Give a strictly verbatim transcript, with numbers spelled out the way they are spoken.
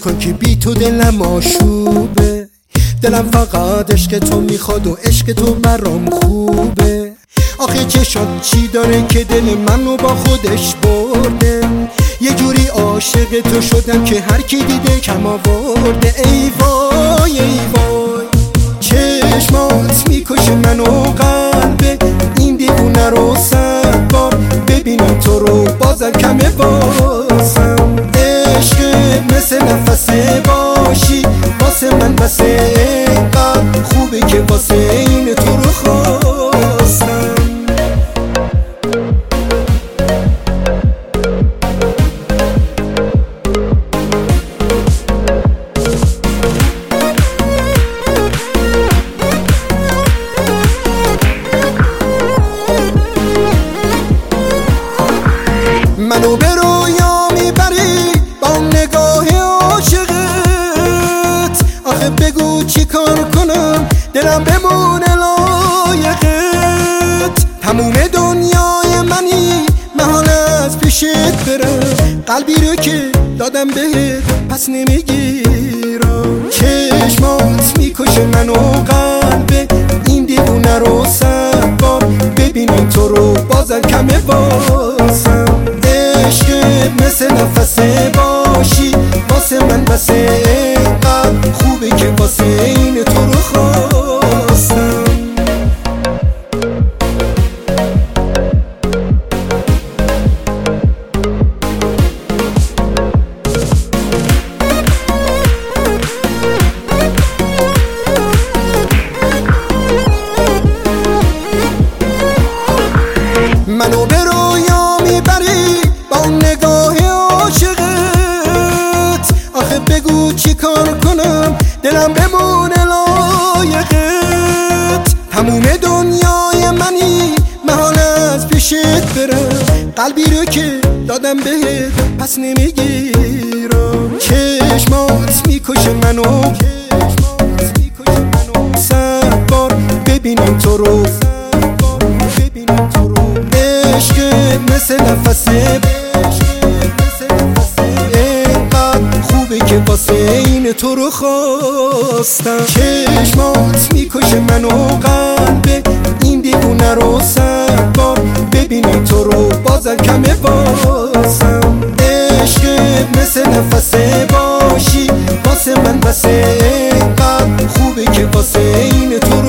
نکن که بی تو دلم آشوبه، دلم فقط عشق تو میخواد و عشق تو برام خوبه. آخه چشات چی داره که دل منو با خودش برده، یه جوری عاشق تو شدم که هر کی دیده کم آورده. ای وای ای وای چشمات میکشه منو قلبه، این دیوونه رو صد بار ببینم تو رو بازم کمه بازم. عشق مثل نفسه باشی واسه من بس اینقدر خوبه که واسه این تو رو خواستم. منو به رویا میبری با نگاه عاشقت، آخه بگو چی کار کنم دلم بمونه لایقت. تموم دنیای منی محال از پیشت برم، قلبی رو که دادم بهت پس نمیگیرم. چشمات میکشه منو قلبه، این دیوونه رو صد بار ببینم تو رو بازم کمه بازم. عشق مثل نفسه باشی واسه من بس اینقدر خوبه که واسه این تو رو خواستم. منو به رویا میبری با نگاه عاشقت، آخه بگو چی کار کنم دلم بمونه لایقت. تموم دنیای منی محال از پیشت برم، قلبی رو که دادم بهت پس نمیگیرم. چشمات میکشه منو صد بار ببینم تو رو، عشق مثل نفسه اینقدر خوبه که واسه این تو رو خواستم. چشمات میکشه منو قلبه، این دیوونه رو صد بار ببینم تو رو بازم کمه بازم. عشق مثل نفسه باشی واسه من بس اینقدر خوبه که واسه این تو رو